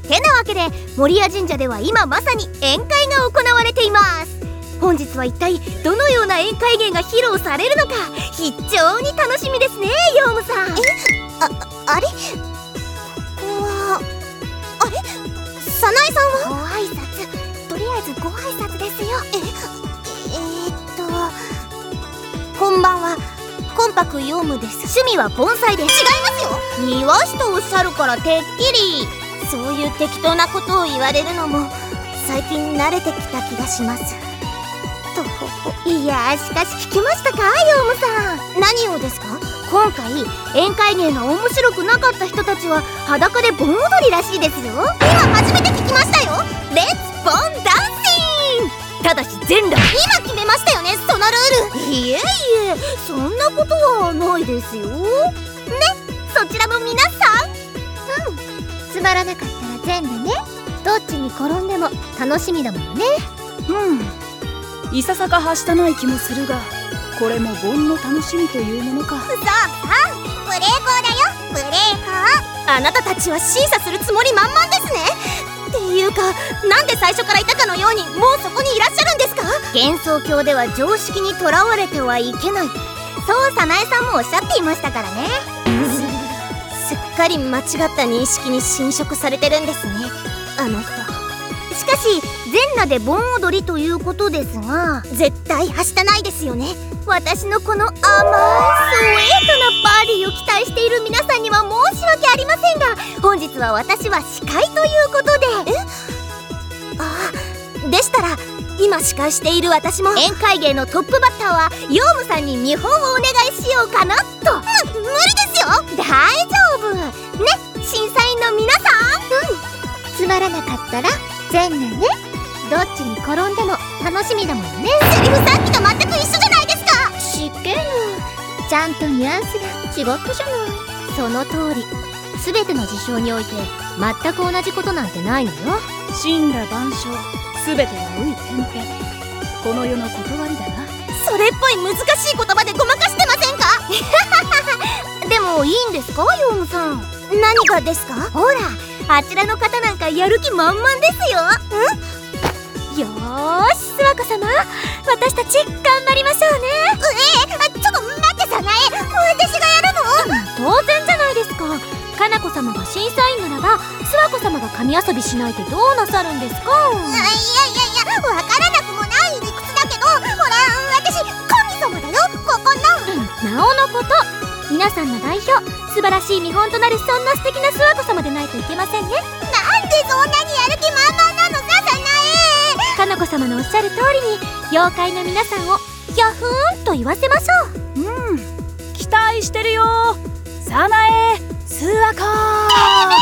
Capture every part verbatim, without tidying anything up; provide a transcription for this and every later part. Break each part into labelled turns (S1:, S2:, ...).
S1: てなわけで守谷神社では今まさに宴会が行われています。本日は一体どのような宴会芸が披露されるのか非常に楽しみですね、ヨウムさん。
S2: え、あ、あれここはあれ早苗さんは？
S1: ご挨拶、とりあえずご挨拶ですよ。
S2: え、えー、っとこんばんは、コンパクヨウムです。
S1: 趣味は盆栽です。
S2: 違いますよ。
S1: 庭師とおっしゃるからてっきり。
S2: そういう適当なことを言われるのも最近慣れてきた気がします。
S1: といやー、しかし聞きましたか、ヨウムさん。
S2: 何をですか？
S1: 今回宴会芸が面白くなかった人たちは裸で盆踊りらしいですよ。
S2: 今初めて聞きましたよ。
S1: レッツボンダンシング。ただし全裸。
S2: 今決めましたよね、そのルール。
S1: いえいえ、そんなことはないですよね、そちらの皆さん。
S2: うん、つまらなかったら全裸ね。どっちに転んでも楽しみだもんね。
S3: うん、いささかはしたない気もするが、これも盆の楽しみというものか。
S2: そうそう、無礼講だよ、無礼講。あなたたちは審査するつもり満々ですね。っていうか、なんで最初からいたかのようにもうそこにいらっしゃるんですか？
S1: 幻想郷では常識にとらわれてはいけない、そう早苗さんもおっしゃっていましたからね。
S2: すっかり間違った認識に侵食されてるんですね、あの人。
S1: しかし全裸で盆踊りということですが、
S2: 絶対はしたないですよね。
S1: 私のこの甘いスウェートなバディを期待している皆さんには申し訳ありませんが、本日は私は司会ということで。
S2: え？ああ、でしたら今司会している私も。
S1: 宴会芸のトップバッターはヨウムさんに見本をお願いしようかなと。
S2: む、無理ですよ。
S1: 大丈夫ね、審査員の皆さん。
S2: うん、つまらなかったら全裸ね。どっちに転んでも楽しみだもんね。セリフさっきと全く一緒じゃないですか。しっけぬ、ちゃんとニュアンスが違ったじゃない。
S1: その通り、全ての事象において全く同じことなんてないのよ。
S3: 神羅万象、全てはウイ天変、この世の断りだな。
S2: それっぽい難しい言葉でごまかしてませんか？
S1: でもいいんですか、ヨウムさん。
S2: 何がですか？
S1: ほら、あちらの方なんかやる気満々ですよ。
S2: ん？
S1: よーし、諏訪子様、私たち頑張りましょうね。
S2: ええ、ちょっと待って、早苗、私がやるの？
S1: 当然じゃないですか。かなこ様が審査員ならば諏訪子様が神遊びしないでどうなさるんですか？
S2: いやいやいや、わからなくもない理屈だけど、ほら、私神様だよ、ここの。
S1: うん、なおのこと、皆さんの代表、素晴らしい見本となるそんな素敵な諏訪子様でないといけませんね。
S2: なんでそんなにやる気満々なのさ、早苗。
S1: かなこ様のおっしゃる通りに妖怪の皆さんをヤフーンと言わせましょう。
S3: うん、期待してるよ、早苗、諏訪子。
S2: かな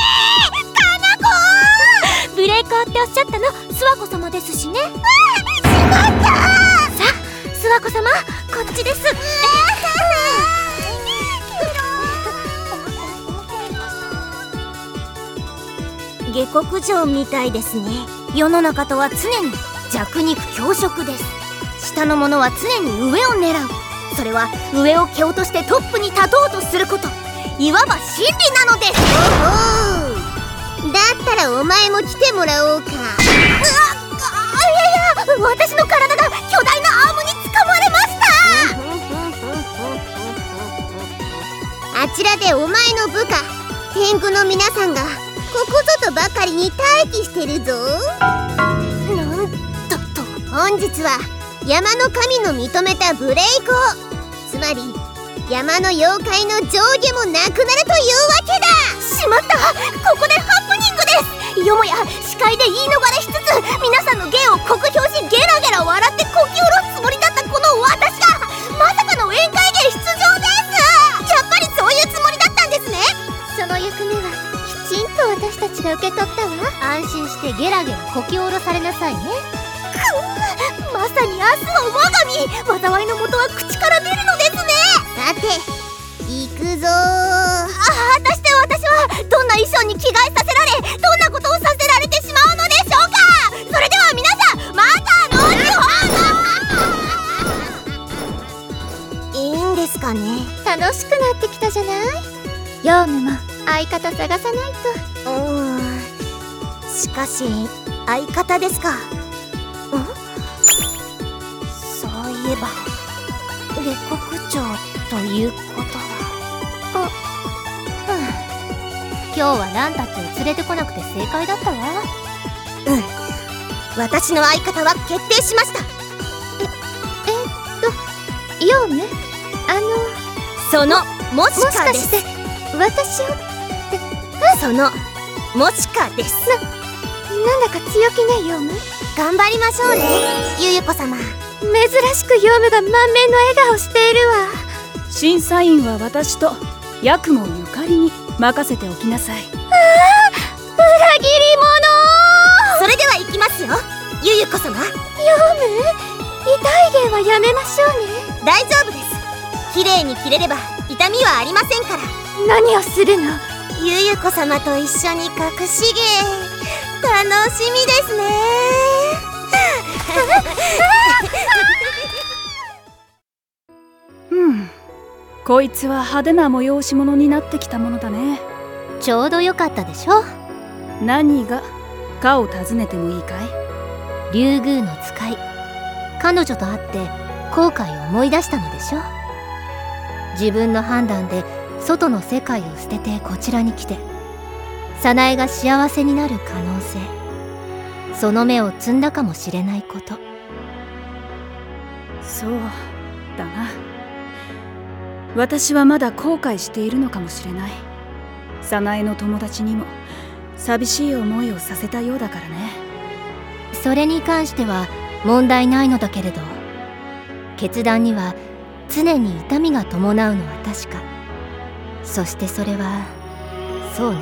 S2: こ。
S1: ブレイコーっておっしゃったの諏訪子様ですしね。
S2: しまった。
S1: さあ、諏訪子様、こっちです。
S2: 下克上みたいですね。
S1: 世の中とは常に弱肉強食です。下の者は常に上を狙う。それは上を蹴落としてトップに立とうとすること、いわば真理なのです。
S2: おお、だったらお前も来てもらおうか。うわっ、
S1: いやいや、私の体が巨大なアームに掴まれました。
S2: あちらでお前の部下天狗の皆さんがここぞとばかりに待機してるぞ。
S1: なんだと。
S2: 本日は山の神の認めた無礼講、つまり山の妖怪の上下もなくなるというわけだ。
S1: しまった、ここでハプニングです。よもや司会で言い逃れしつつ皆さんの芸を酷評しゲラゲラ笑ってこき下ろすつもりだったこの私がまさかの宴会芸出場です。
S2: やっぱりそういうつもりだったんですね。
S1: その役目はきちんと私たちが受け取ったわ。安心してゲラゲラこき下ろされなさいね。くまさに明日は我が身、災いの元は口から出るのですね。
S2: さて行くぞー。
S1: あ、果たして私はどんな衣装に着替えさせられ、どんなことをさせられてしまうのでしょうか。それでは皆さん、また後
S2: ほど。いいんですかね。
S1: 楽しくなってきたじゃない。ヨウムも相方探さないと。
S2: うーん、
S1: しかし相方ですか。ん？そういえば下克上ということは。
S2: あ、うん。今日はランたちを連れてこなくて正解だったわ。
S1: うん、私の相方は決定しました。
S2: え、えっとヨウム、あの
S1: そのもしかです。
S2: もしかして私をって。
S1: そのもしかです。
S2: な、なんだか強気ね、ヨウム。
S1: 頑張りましょうね、ゆゆこ様。
S2: 珍しくヨウムが満面の笑顔しているわ。
S3: 審査員は私とヤクモゆかりに任せておきなさい。
S2: ああ、裏切り者。
S1: それでは行きますよ、ゆゆこ様。ヨウム、
S2: 痛い芸はやめましょうね。
S1: 大丈夫です。綺麗に切れれば痛みはありませんから。
S2: 何をするの？
S1: ゆゆこ様と一緒に隠し芸、楽しみですね。
S3: うん、こいつは派手な催し物になってきたものだね。
S2: ちょうどよかったでしょ。
S3: 何がかを尋ねてもいいかい？
S2: 竜宮の使い、彼女と会って後悔を思い出したのでしょ。自分の判断で外の世界を捨ててこちらに来て、早苗が幸せになる可能性、その目を摘んだかもしれないこと。
S3: そうだな。私はまだ後悔しているのかもしれない。早苗の友達にも寂しい思いをさせたようだからね。
S2: それに関しては問題ないのだけれど、決断には常に痛みが伴うのは確か。そしてそれはそうね、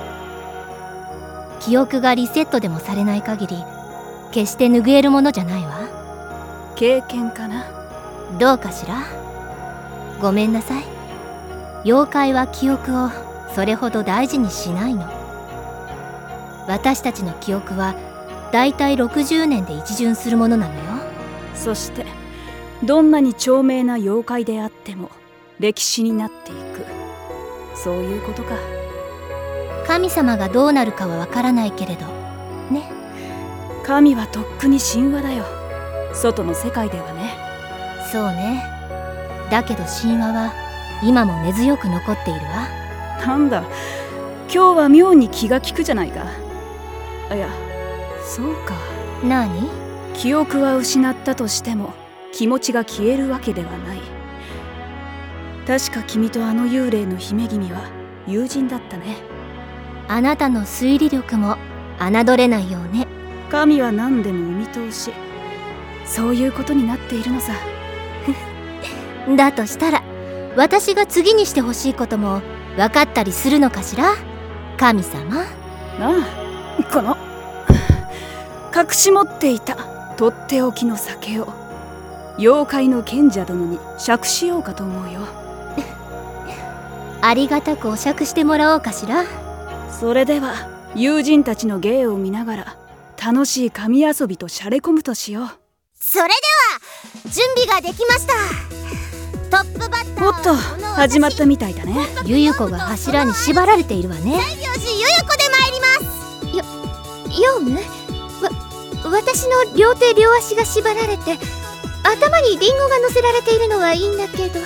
S2: 記憶がリセットでもされない限り決して拭えるものじゃないわ。
S3: 経験かな。
S2: どうかしら。ごめんなさい。妖怪は記憶をそれほど大事にしないの。私たちの記憶はだいたいろくじゅうねんで一巡するものなのよ。
S3: そしてどんなに長命な妖怪であっても歴史になっていく、そういうことか。
S2: 神様がどうなるかはわからないけれどね。
S3: 神はとっくに神話だよ、外の世界ではね。
S2: そうね。だけど神話は今も根強く残っているわ。
S3: なんだ、今日は妙に気が利くじゃないか。いや、そうか。
S2: 何？
S3: 記憶は失ったとしても気持ちが消えるわけではない。確か君とあの幽霊の姫君は友人だったね。
S2: あなたの推理力も侮れないようね。
S3: 神は何でもお見通し、そういうことになっているのさ。
S2: だとしたら私が次にしてほしいことも分かったりするのかしら、神様。
S3: なあ、この隠し持っていたとっておきの酒を妖怪の賢者殿に酌しようかと思うよ。
S2: ありがたくお酌してもらおうかしら。
S3: それでは友人たちの芸を見ながら楽しい神遊びとしゃれ込むとしよう。
S1: それでは準備ができました。トップバッター
S3: おっと、始まったみたいだね。
S2: ゆゆこが柱に縛られているわね。
S1: 西行寺ゆゆこで参ります。
S2: よ、ヨウム、わ、私の両手両足が縛られて頭にリンゴが乗せられているのはいいんだけど、ど、ど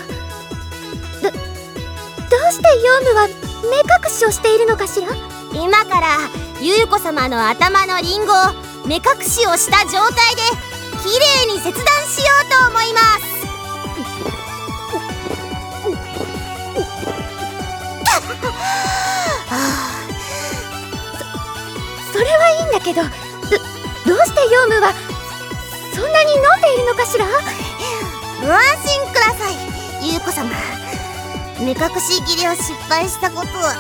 S2: うしてヨウムは目隠しをしているのかしら。
S1: 今からゆゆこ様の頭のリンゴを目隠しをした状態できれいに切断しようと思います。
S2: そ、それはいいんだけど、ど、どうしてヨウムはそんなに飲んでいるのかしら。
S1: ご安心ください、ゆゆこ様。目隠し切りを失敗したことは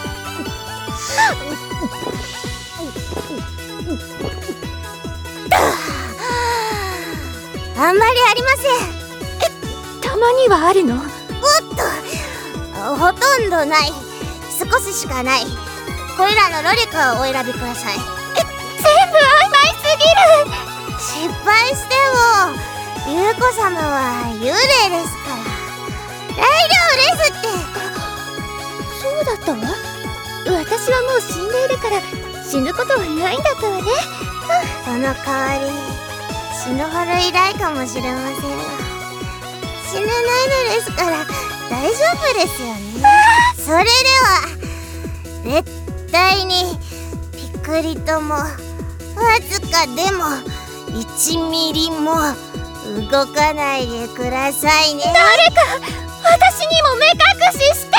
S1: あんまりありません。
S2: たまにはあるの？
S1: おっと、ほとんどない。少ししかない。これらのロリカをお選びください。
S2: 全部曖昧すぎる。
S1: 失敗してもゆうこ様は幽霊ですから大丈夫ですって。
S2: そうだったわ。私はもう死んでいるから死ぬことはないんだったわね。
S1: その代わり死ぬほど偉いかもしれませんが、死ねないのですから大丈夫ですよね。それでは絶対にピクリともわずかでもいちミリも動かないでくださいね。
S2: 誰か私にも目隠しして。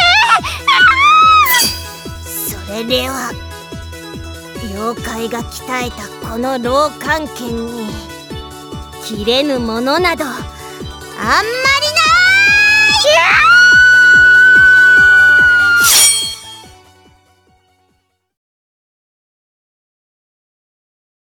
S1: それでは妖怪が鍛えたこの老漢剣に切れぬものなどあんまりない。